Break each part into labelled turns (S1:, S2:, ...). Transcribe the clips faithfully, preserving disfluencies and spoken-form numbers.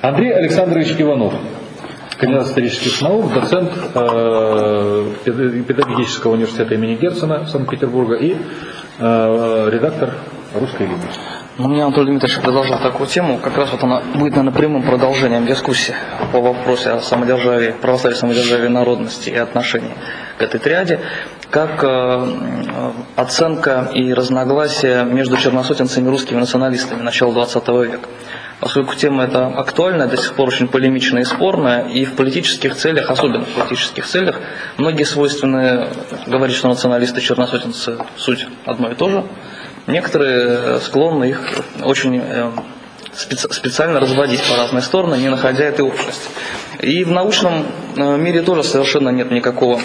S1: Андрей Александрович Иванов, кандидат исторических наук, доцент э, педагогического университета имени Герцена Санкт-Петербурга и э, редактор «Русской линии».
S2: У меня Анатолий Дмитриевич предложил такую тему, как раз вот она будет, наверное, прямым продолжением дискуссии по вопросу о самодержавии, православии, самодержавии, народности и отношении к этой триаде, как э, оценка и разногласия между черносотенцами и русскими националистами начала двадцатого века. Поскольку тема эта актуальная, до сих пор очень полемичная и спорная, и в политических целях, особенно в политических целях, многие свойственны говорить, что националисты и черносотенцы суть одно и то же. Некоторые склонны их очень специально разводить по разные стороны, не находя этой общности. И в научном мире тоже совершенно нет никакого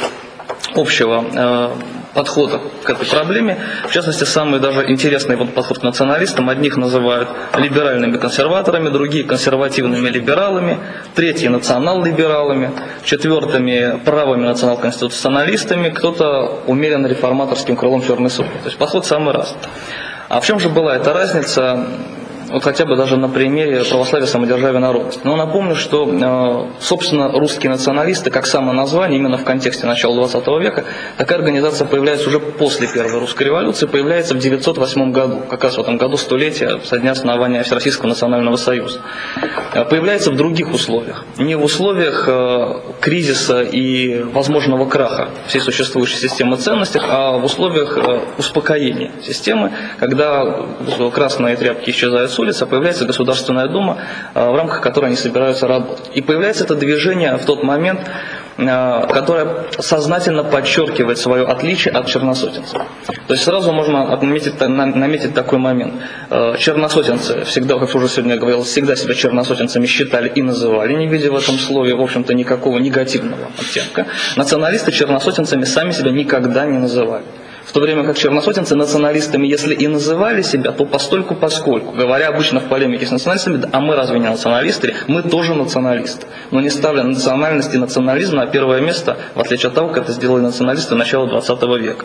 S2: общего подхода к этой проблеме. В частности, самый даже интересный вот подход к националистам. Одних называют либеральными консерваторами, другие консервативными либералами, третьи национал-либералами, четвертыми правыми национал-конституционалистами, кто-то умеренно реформаторским крылом черной сотни. То есть подход самый разный. А в чем же была эта разница? Вот хотя бы даже на примере православия, самодержавия, народности. Но напомню, что, собственно, русские националисты, как самоназвание, именно в контексте начала двадцатого века, такая организация появляется уже после Первой русской революции, появляется в девятьсот восьмом году, как раз в этом году столетия со дня основания Всероссийского национального союза. Появляется в других условиях. Не в условиях кризиса и возможного краха всей существующей системы ценностей, а в условиях успокоения системы, когда красные тряпки исчезают с улицы, появляется Государственная Дума, в рамках которой они собираются работать. И появляется это движение в тот момент, которое сознательно подчеркивает свое отличие от черносотенцев. То есть сразу можно отметить, наметить такой момент. Черносотенцы всегда, как уже сегодня я говорил, всегда себя черносотенцами считали и называли, не видя в этом слове, в общем-то, никакого негативного оттенка. Националисты черносотенцами сами себя никогда не называли. В то время как черносотенцы националистами, если и называли себя, то постольку поскольку, говоря обычно в полемике с националистами, а мы разве не националисты? Мы тоже националисты. Но не ставля национальность и национализм на первое место, в отличие от того, как это сделали националисты начала двадцатого века.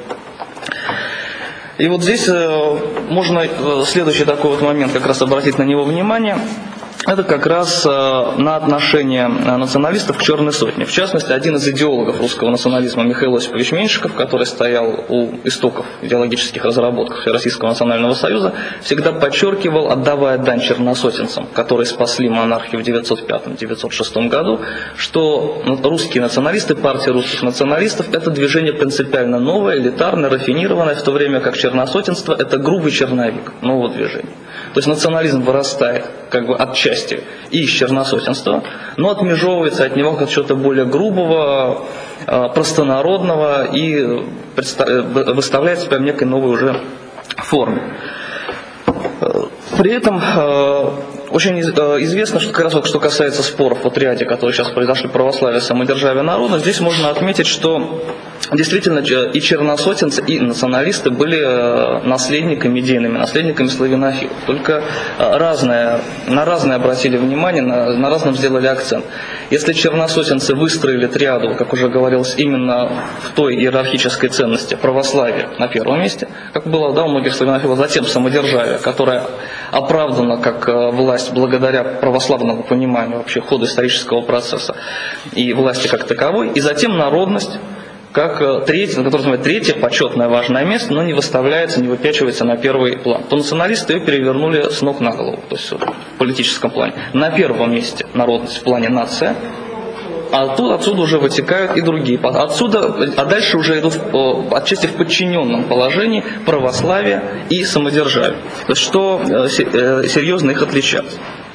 S2: И вот здесь можно следующий такой вот момент как раз обратить на него внимание. Это как раз на отношение националистов к черной сотне. В частности, один из идеологов русского национализма Михаил Осипович Меньшиков, который стоял у истоков идеологических разработок Всероссийского национального союза, всегда подчеркивал, отдавая дань черносотенцам, которые спасли монархию в девятьсот пятом — девятьсот шестом году, что русские националисты, партия русских националистов, это движение принципиально новое, элитарное, рафинированное, в то время как черносотенство это грубый черновик нового движения. То есть национализм вырастает как бы от части и из черносотенства, но отмежевывается от него как чего-то более грубого, простонародного и выставляет себя в некой новой уже форме. При этом очень известно, что как раз что касается споров о триаде, которые сейчас произошли, православие, самодержавие, народность, здесь можно отметить, что действительно и черносотенцы, и националисты были наследниками, идейными наследниками славянофилов. Только разное, на разное обратили внимание, на, на разном сделали акцент. Если черносотенцы выстроили триаду, как уже говорилось, именно в той иерархической ценности православия на первом месте, как было, да, у многих славянофилов, затем самодержавие, которое оправдано как власть благодаря православному пониманию вообще хода исторического процесса и власти как таковой, и затем народность, как третье, на которое называют третье почетное важное место, но не выставляется, не выпячивается на первый план. То националисты ее перевернули с ног на голову, то есть в политическом плане. На первом месте народность в плане нация, а тут отсюда уже вытекают и другие. Отсюда, а дальше уже идут отчасти в подчиненном положении православие и самодержавие. То есть что серьезно их отличает.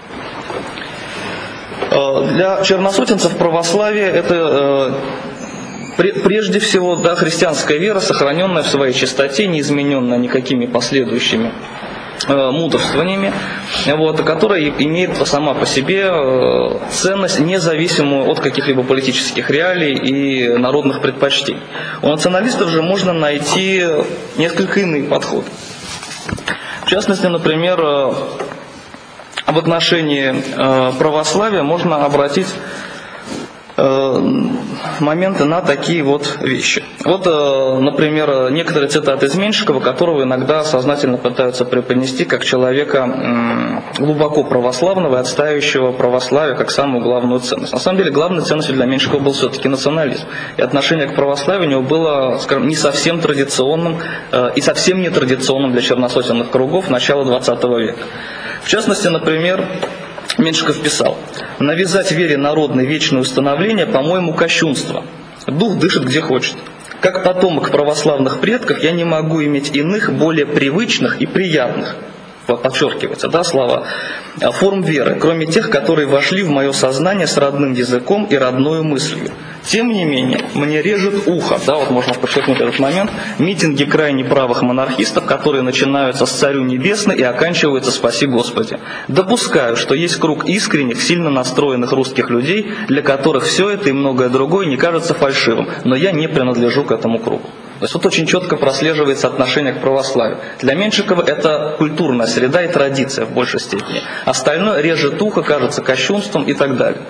S2: Для черносотенцев православие это прежде всего, да, христианская вера, сохраненная в своей чистоте, не измененная никакими последующими э, мудрствованиями, вот, которая имеет сама по себе э, ценность, независимую от каких-либо политических реалий и народных предпочтений. У националистов же можно найти несколько иные подходы. В частности, например, э, в отношении э, православия можно обратить моменты на такие вот вещи. Вот, например, некоторые цитаты из Меньшикова, которого иногда сознательно пытаются преподнести как человека глубоко православного и отстаивающего православие как самую главную ценность. На самом деле, главной ценностью для Меньшикова был все-таки национализм. И отношение к православию у него было, скажем, не совсем традиционным и совсем не традиционным для черносотенных кругов начала двадцатого века. В частности, например, Меньшиков писал: «Навязать вере народной вечное установление, по-моему, кощунство. Дух дышит где хочет. Как потомок православных предков я не могу иметь иных, более привычных и приятных», подчеркивается, да, слова, форм веры, кроме тех, которые вошли в мое сознание с родным языком и родной мыслью. Тем не менее, мне режет ухо, да, вот можно подчеркнуть этот момент, митинги крайне правых монархистов, которые начинаются с «Царю небесный» и оканчиваются «Спаси Господи». Допускаю, что есть круг искренних, сильно настроенных русских людей, для которых все это и многое другое не кажется фальшивым, но я не принадлежу к этому кругу. То есть вот очень четко прослеживается отношение к православию. Для Меньшикова это культурная среда и традиция в большей степени. Остальное режет ухо, кажется кощунством и так далее.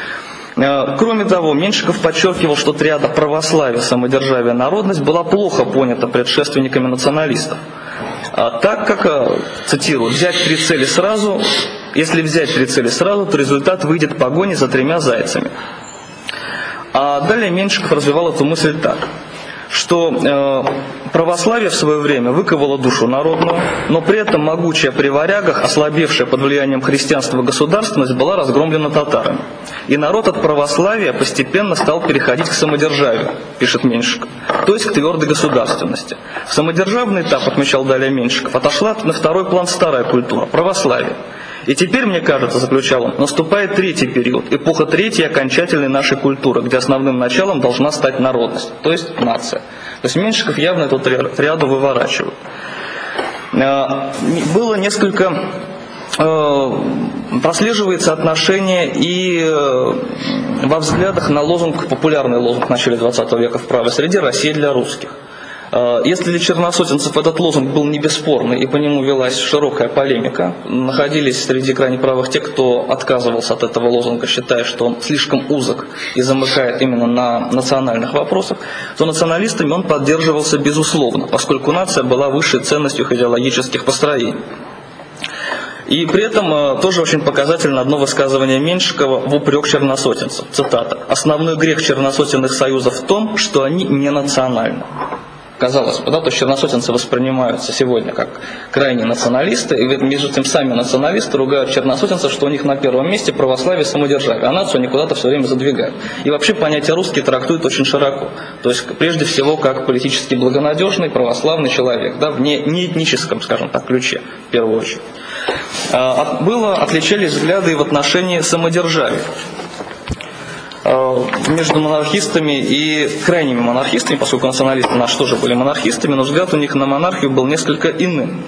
S2: Кроме того, Меньшиков подчеркивал, что триада православия, самодержавия, народность была плохо понята предшественниками националистов. Так как, цитирую, «взять три цели сразу, если взять три цели сразу, то результат выйдет погони за тремя зайцами». А далее Меньшиков развивал эту мысль так, что э, православие в свое время выковало душу народную, но при этом могучая при варягах, ослабевшая под влиянием христианства государственность, была разгромлена татарами. И народ от православия постепенно стал переходить к самодержавию, пишет Меньшиков, то есть к твердой государственности. В самодержавный этап, отмечал далее Меньшиков, отошла на второй план старая культура, православие. И теперь, мне кажется, заключал он, наступает третий период, эпоха третьей окончательной нашей культуры, где основным началом должна стать народность, то есть нация. То есть Меньшиков явно эту триаду выворачивает. Было несколько... прослеживается отношение и во взглядах на лозунг, популярный лозунг в начале двадцатого века в правой среде «Россия для русских». Если для черносотенцев этот лозунг был не бесспорный и по нему велась широкая полемика, находились среди крайне правых те, кто отказывался от этого лозунга, считая, что он слишком узок и замыкает именно на национальных вопросах, то националистами он поддерживался безусловно, поскольку нация была высшей ценностью их идеологических построений. И при этом тоже очень показательно одно высказывание Меньшикова в упрек черносотенцев. Цитата: «Основной грех черносотенных союзов в том, что они не национальны». Казалось бы, да, то есть черносотенцы воспринимаются сегодня как крайне националисты, и между тем сами националисты ругают черносотенцев, что у них на первом месте православие и самодержавие, а нацию они куда-то все время задвигают. И вообще понятие «русский» трактуют очень широко, то есть прежде всего как политически благонадежный православный человек, да, в не, не этническом, скажем так, ключе, в первую очередь. Было, отличались взгляды и в отношении самодержавия между монархистами и крайними монархистами, поскольку националисты наши тоже были монархистами, но взгляд у них на монархию был несколько иным.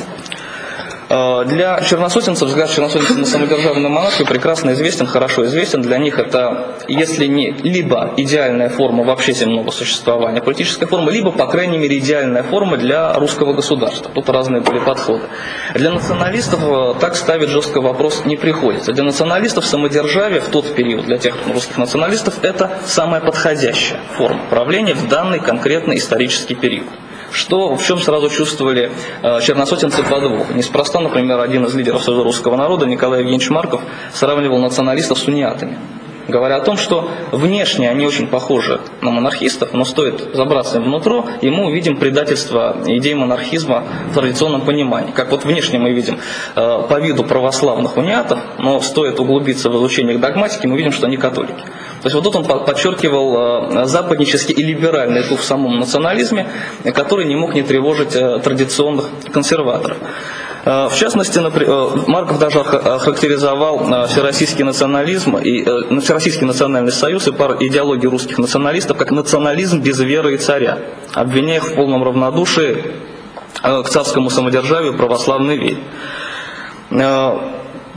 S2: Для черносотенцев взгляд черносотенцев на самодержавную монархию прекрасно известен, хорошо известен. Для них это, если не либо идеальная форма вообще земного существования, политическая форма, либо, по крайней мере, идеальная форма для русского государства. Тут разные были подходы. Для националистов так ставить жестко вопрос не приходится. Для националистов самодержавие в тот период, для тех русских националистов, это самая подходящая форма правления в данный конкретный исторический период. Что, в чем сразу чувствовали э, черносотенцы подвох. Неспроста, например, один из лидеров Союза русского народа, Николай Евгеньевич Марков, сравнивал националистов с униатами, говоря о том, что внешне они очень похожи на монархистов, но стоит забраться им внутрь, и мы увидим предательство идей монархизма в традиционном понимании. Как вот внешне мы видим э, по виду православных униатов, но стоит углубиться в изучение их догматики, мы видим, что они католики. То есть вот тут он подчеркивал э, западнический и либеральный дух в самом национализме, который не мог не тревожить э, традиционных консерваторов. В частности, Марков даже охарактеризовал всероссийский национализм и Всероссийский национальный союз и пару идеологий русских националистов как национализм без веры и царя, обвиняя их в полном равнодушии к царскому самодержавию и православной вере.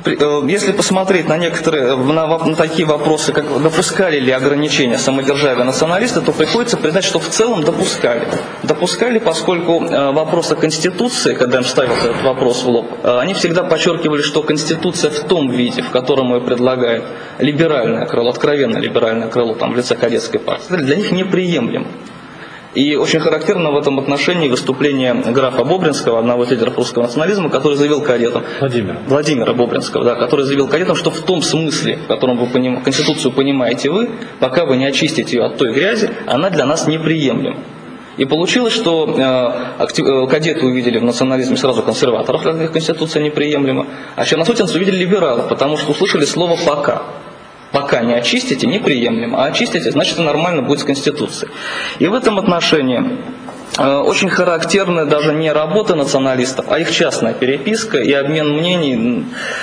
S2: Если посмотреть на некоторые, на, на такие вопросы, как допускали ли ограничения самодержавия националисты, то приходится признать, что в целом допускали. Допускали, поскольку вопрос о Конституции, когда им ставил этот вопрос в лоб, они всегда подчеркивали, что Конституция в том виде, в котором ее предлагает либеральное крыло, откровенно либеральное крыло, там, в лице кадетской партии, для них неприемлем. И очень характерно в этом отношении выступление графа Бобринского, одного из лидеров русского национализма, который заявил кадетам,
S1: Владимира,
S2: Владимира Бобринского, да, который заявил кадетам, что в том смысле, в котором вы поним... Конституцию понимаете вы, пока вы не очистите ее от той грязи, она для нас неприемлема. И получилось, что э, актив... кадеты увидели в национализме сразу консерваторов, как их Конституция неприемлема, а черносотенцы увидели либералов, потому что услышали слово «пока». Пока не очистите, неприемлемо, а очистите, значит, нормально будет с Конституцией. И в этом отношении э, очень характерны даже не работа националистов, а их частная переписка и обмен мнений,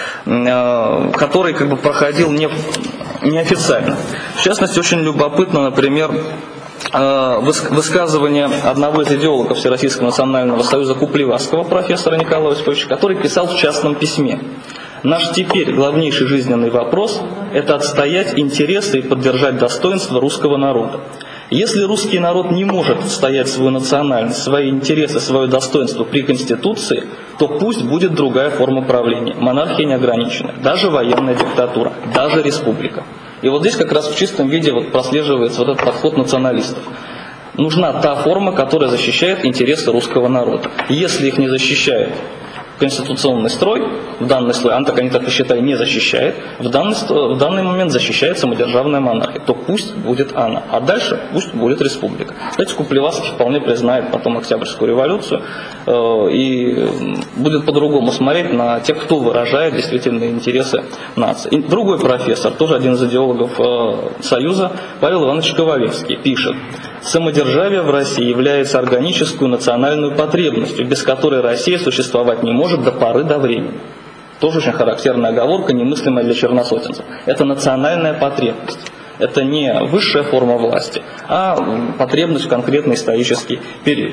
S2: э, который как бы проходил не, неофициально. В частности, очень любопытно, например, э, высказывание одного из идеологов Всероссийского национального союза Куплеварского, профессора Николая Осиповича, который писал в частном письме: «Наш теперь главнейший жизненный вопрос – это отстоять интересы и поддержать достоинство русского народа. Если русский народ не может отстоять свою национальность, свои интересы, свое достоинство при Конституции, то пусть будет другая форма правления. Монархия неограниченная, даже военная диктатура, даже республика». И вот здесь как раз в чистом виде вот прослеживается вот этот подход националистов. Нужна та форма, которая защищает интересы русского народа. Если их не защищает конституционный строй, в данный слой, он так, они так и считают, не защищает, в данный, в данный момент защищает самодержавная монархия, то пусть будет она, а дальше пусть будет республика. Кстати, Куплеварский вполне признает потом Октябрьскую революцию э, и будет по-другому смотреть на тех, кто выражает действительно интересы нации. И другой профессор, тоже один из идеологов э, Союза, Павел Иванович Ковалевский, пишет: «Самодержавие в России является органическую национальную потребностью, без которой Россия существовать не может до поры до времени». Тоже очень характерная оговорка, немыслимая для черносотенцев. Это национальная потребность. Это не высшая форма власти, а потребность в конкретный исторический период.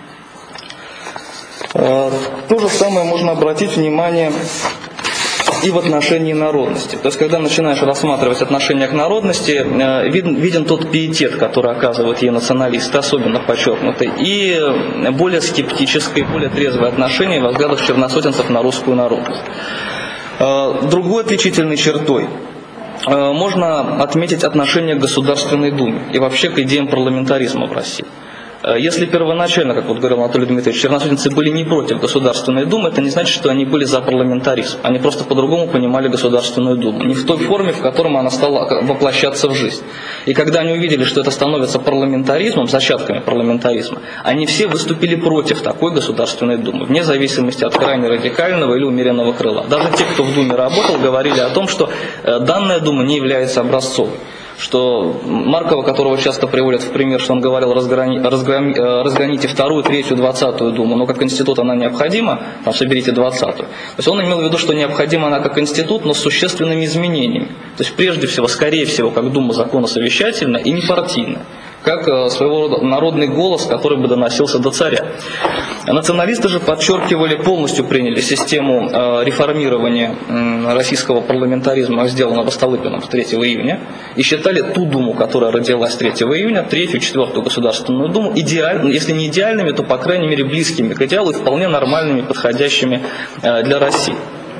S2: То же самое можно обратить внимание и в отношении народности. То есть, когда начинаешь рассматривать отношения к народности, виден, виден тот пиетет, который оказывают ей националисты, особенно подчеркнутый, и более скептическое, более трезвое отношение во взглядах черносотенцев на русскую народность. Другой отличительной чертой можно отметить отношение к Государственной Думе и вообще к идеям парламентаризма в России. Если первоначально, как вот говорил Анатолий Дмитриевич, черносотенцы были не против Государственной Думы, это не значит, что они были за парламентаризм. Они просто по-другому понимали Государственную Думу. Не в той форме, в которой она стала воплощаться в жизнь. И когда они увидели, что это становится парламентаризмом, зачатками парламентаризма, они все выступили против такой Государственной Думы, вне зависимости от крайне радикального или умеренного крыла. Даже те, кто в Думе работал, говорили о том, что данная Дума не является образцовой. Что Маркова, которого часто приводят в пример, что он говорил: разграни, разграни, разгоните вторую, третью, двадцатую Думу, но как институт она необходима, там соберите двадцатую. То есть он имел в виду, что необходима она как институт, но с существенными изменениями. То есть прежде всего, скорее всего, как Дума законосовещательная и непартийная, как своего рода народный голос, который бы доносился до царя. Националисты же подчеркивали, полностью приняли систему реформирования российского парламентаризма, сделанного Столыпиным третьего июня, и считали ту Думу, которая родилась третьего июня, третью, четвертую Государственную Думу, идеаль, если не идеальными, то, по крайней мере, близкими к идеалу и вполне нормальными, подходящими для России.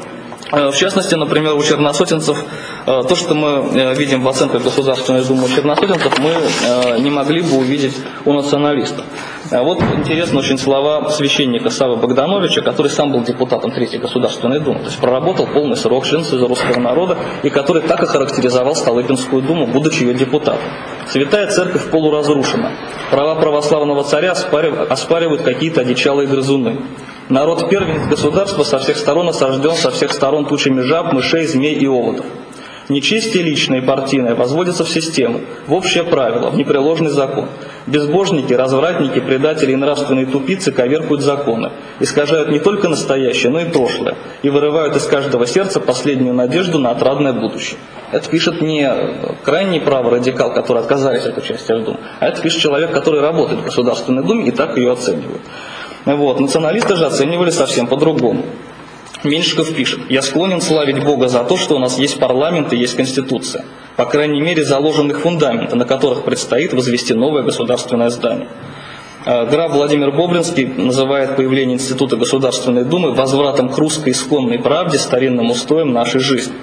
S2: В частности, например, у черносотенцев, то, что мы видим в оценках Государственной Думы у черносотенцев, мы не могли бы увидеть у националистов. Вот интересны очень слова священника Саввы Богдановича, который сам был депутатом Третьей Государственной Думы, то есть проработал полный срок, член Союза русского народа, и который так охарактеризовал Столыпинскую Думу, будучи ее депутатом. «Святая Церковь полуразрушена. Права православного царя оспаривают какие-то одичалые грызуны. Народ первенец государства со всех сторон осажден со всех сторон тучами жаб, мышей, змей и оводов. Нечестие личное и партийное возводится в систему, в общее правило, в непреложный закон. Безбожники, развратники, предатели и нравственные тупицы коверкуют законы, искажают не только настоящее, но и прошлое, и вырывают из каждого сердца последнюю надежду на отрадное будущее». Это пишет не крайний правый радикал, который отказались от участия в Думе, а это пишет человек, который работает в Государственной Думе и так ее оценивает. Вот. Националисты же оценивали совсем по-другому. Меньшиков пишет: «Я склонен славить Бога за то, что у нас есть парламент и есть конституция. По крайней мере, заложенных фундаменты, на которых предстоит возвести новое государственное здание». Граф Владимир Бобринский называет появление Института Государственной Думы возвратом к русской исконной правде, старинным устоям нашей жизни.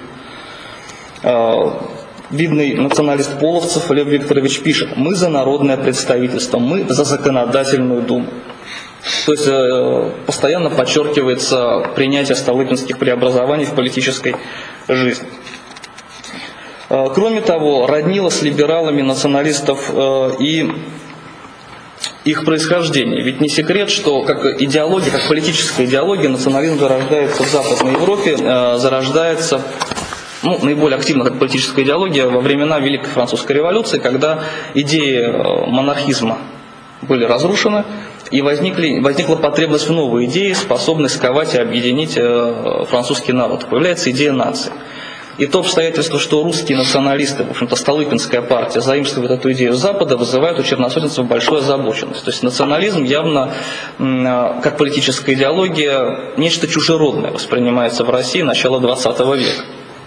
S2: Видный националист Половцев Лев Викторович пишет: «Мы за народное представительство, мы за законодательную думу». То есть э, постоянно подчеркивается принятие столыпинских преобразований в политической жизни. Э, кроме того, роднило с либералами националистов э, и их происхождение. Ведь не секрет, что как идеология, как политическая идеология, национализм зарождается в Западной Европе, э, зарождается ну, наиболее активно как политическая идеология во времена Великой Французской революции, когда идеи э, монархизма были разрушены, и возникли, возникла потребность в новой идее, способной сковать и объединить э, французский народ. Появляется идея нации. И то обстоятельство, что русские националисты, в общем-то, Столыпинская партия, заимствует эту идею с Запада, вызывает у черносотенцев большую озабоченность. То есть национализм явно, э, как политическая идеология, нечто чужеродное воспринимается в России начала двадцатого века.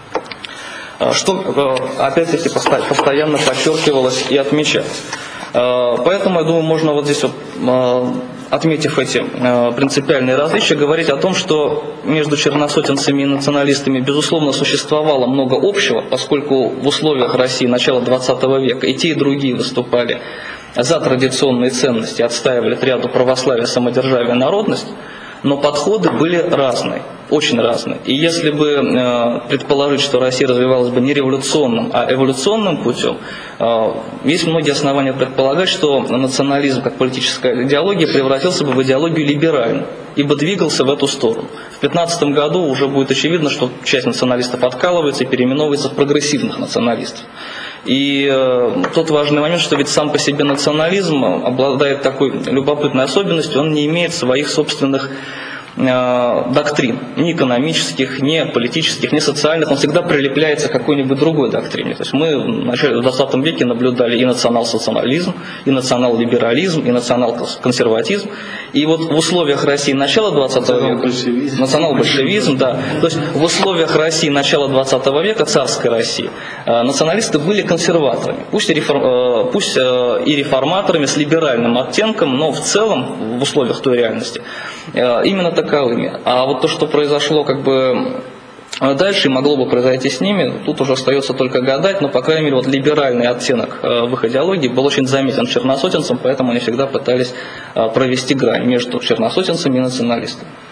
S2: Что, опять-таки, постоянно подчеркивалось и отмечалось. Поэтому, я думаю, можно вот здесь, вот, отметив эти принципиальные различия, говорить о том, что между черносотенцами и националистами, безусловно, существовало много общего, поскольку в условиях России начала двадцатого века и те, и другие выступали за традиционные ценности, отстаивали ряду православия, самодержавия, народность, но подходы были разные, очень разные. И если бы э, предположить, что Россия развивалась бы не революционным, а эволюционным путем, э, есть многие основания предполагать, что национализм как политическая идеология превратился бы в идеологию либеральную, ибо двигался в эту сторону. В две тысячи пятнадцатом году уже будет очевидно, что часть националистов откалывается и переименовывается в прогрессивных националистов. И э, тот важный момент, что ведь сам по себе национализм обладает такой любопытной особенностью, он не имеет своих собственных э, доктрин, ни экономических, ни политических, ни социальных, он всегда прилепляется к какой-нибудь другой доктрине. То есть мы в начале двадцатого века наблюдали и национал-социализм, и национал-либерализм, и национал-консерватизм. И вот в условиях России начала двадцатого века, национал-большевизм, да, то есть в условиях России начала двадцатого века, царской России, националисты были консерваторами, пусть и, реформ, пусть и реформаторами с либеральным оттенком, но в целом в условиях той реальности именно таковыми. А вот то, что произошло как бы дальше и могло бы произойти с ними, тут уже остается только гадать, но, по крайней мере, вот либеральный оттенок в их идеологии был очень заметен черносотенцам, поэтому они всегда пытались провести грань между черносотенцами и националистами.